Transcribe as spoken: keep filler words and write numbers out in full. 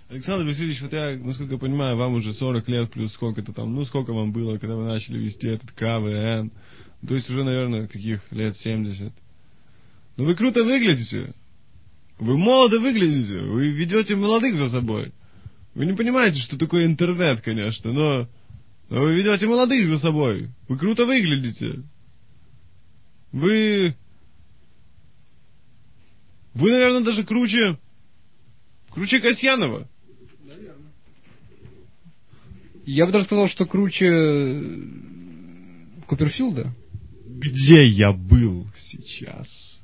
Александр Васильевич, вот я, насколько я понимаю, вам уже сорок лет плюс сколько-то там, ну сколько вам было, когда вы начали вести этот КВН. То есть уже, наверное, каких лет семьдесят. Ну вы круто выглядите. Вы молодо выглядите. Вы ведете молодых за собой. Вы не понимаете, что такое интернет, конечно, но, но вы ведете молодых за собой. Вы круто выглядите. Вы... Вы, наверное, даже круче... Круче Касьянова. Наверное. Я бы даже сказал, что круче Куперфилда. Где я был сейчас?